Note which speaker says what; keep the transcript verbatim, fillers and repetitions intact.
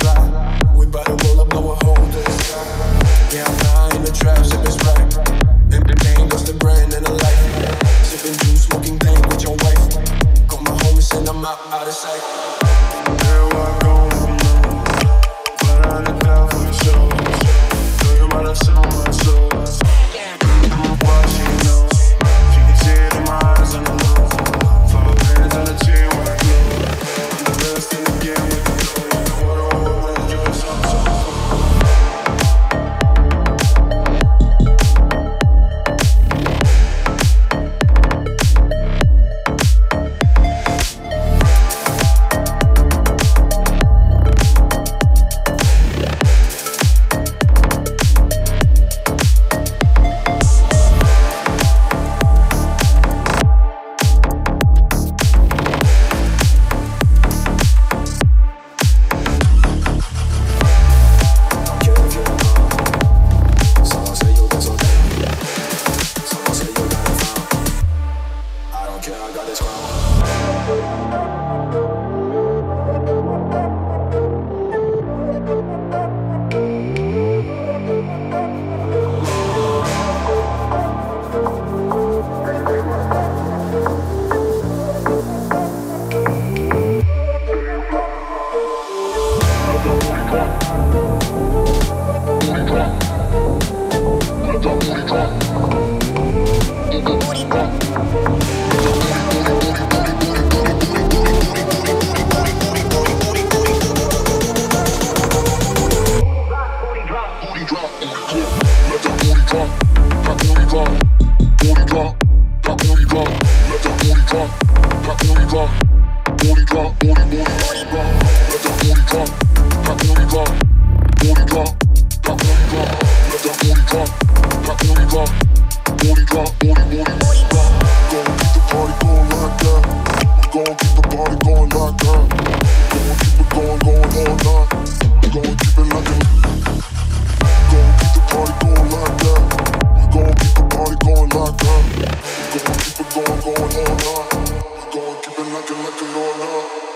Speaker 1: fly. We bout to roll up, blow a hole to the sky. Yeah, I'm high in the trap, sipping Sprite. Empty pain, lost the brand and the life. Sipping juice, smoking dank with your wife. Call my homies and I'm out, out of sight. Where I go from now? But I look down for the show. Know you might have seen my soul. Why she knows? She can see it in my eyes and I know. Five bands on the chain when I glow. I'm the best in the game with the flow. Water over when I drink some soul. Going, going all night. We're going, keep it like it, like it all night.